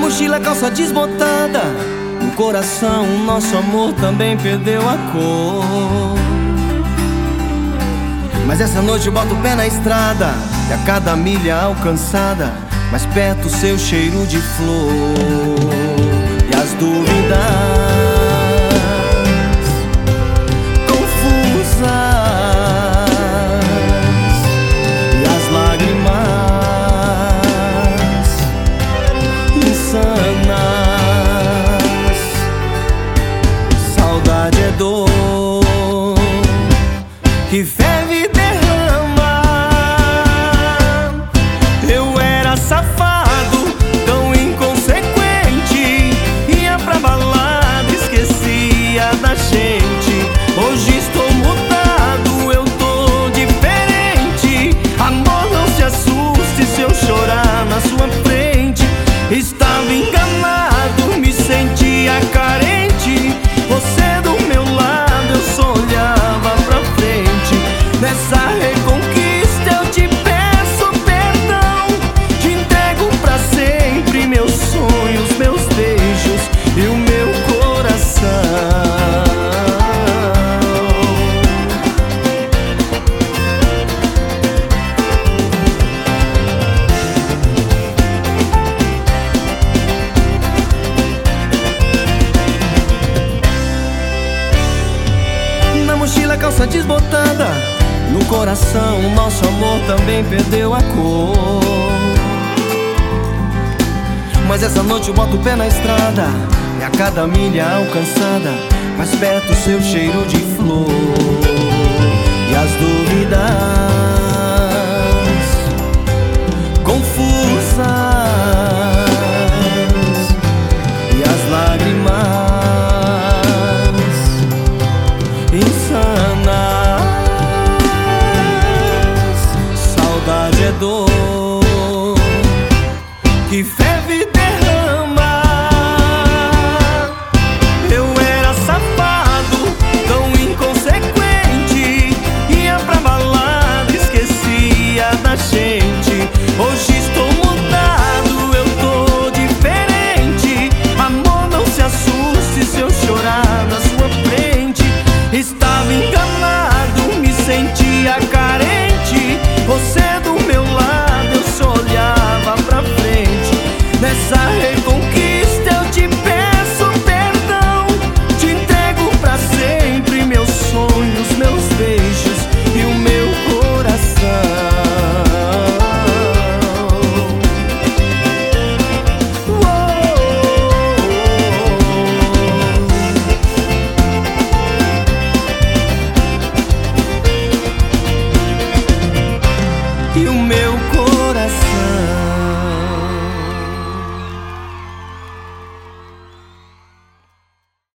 mochila, calça desbotada. No coração, o nosso amor também perdeu a cor. Mas essa noite eu boto o pé na estrada, e a cada milha alcançada, mais perto o seu cheiro de flor. E as dúvidas confusas e as lágrimas insanas. Saudade é dor que ferve e derrama. Eu era safado, tão inconsequente, ia pra balada, esquecia da gente. Hoje estou mudado, eu tô diferente. Amor, não se assuste se eu chorar na sua frente. Estava enganado, me sentia carente. Você do meu lado, eu só olhava pra frente. Nessa reconquista eu te peço perdão. Te entrego pra sempre meus sonhos, meus beijos e o meu coração. Na mochila, calça desbotada. No coração, o nosso amor também perdeu a cor. Mas essa noite eu boto o pé na estrada, e a cada milha alcançada, mais perto o seu cheiro de flor. E as dúvidas